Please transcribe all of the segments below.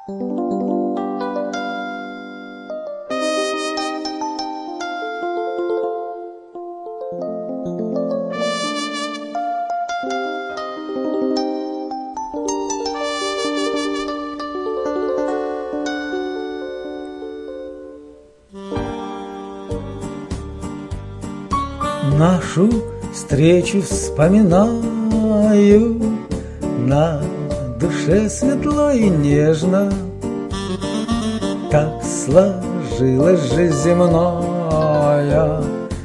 Нашу встречу вспоминаю, на душе светло и нежно. Так сложилась жизнь земная,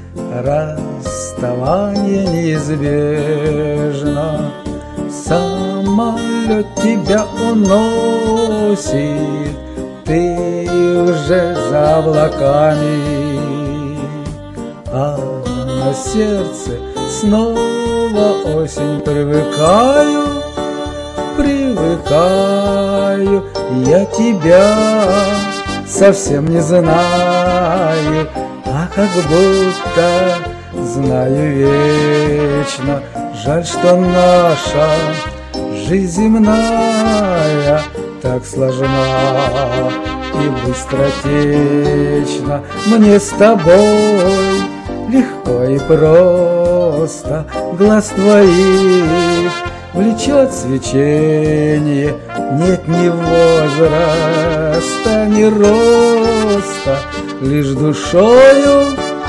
расставание неизбежно. Самолет тебя уносит, ты уже за облаками, а на сердце снова осень. Привыкаю, я тебя совсем не знаю, а как будто знаю вечно. Жаль, что наша жизнь земная так сложна и быстротечна. Мне с тобой легко и просто, глаз твоих влечет свечение. Нет ни возраста, ни роста, лишь душою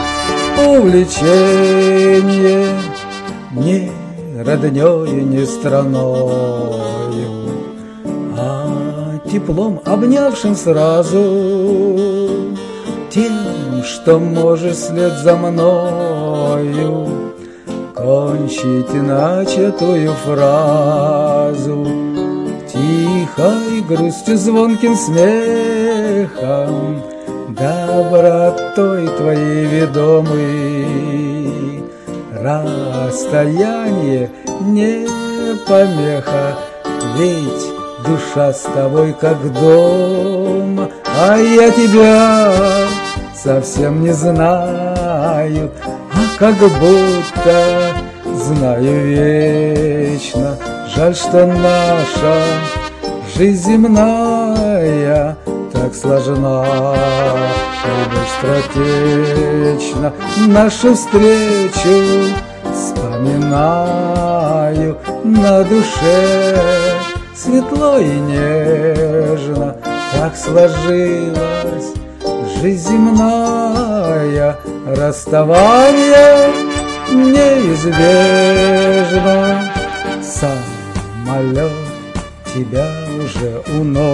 увлечение. Ни роднёю, ни страною, а теплом обнявшим сразу, тем, что можешь вслед за мною кончить начатую фразу. Тихой грустью, звонким смехом, добротой твоей ведомый, расстояние не помеха, ведь душа с тобой как дома. А я тебя совсем не знаю, а как будто знаю вечно. Жаль, что наша жизнь земная так сложна и быстротечна. Нашу встречу вспоминаю, на душе светло и нежно. Так сложилась жизнь земная, расставание неизбежно. Самолет тебя уже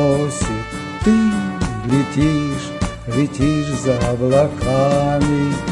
уносит, ты летишь за облаками.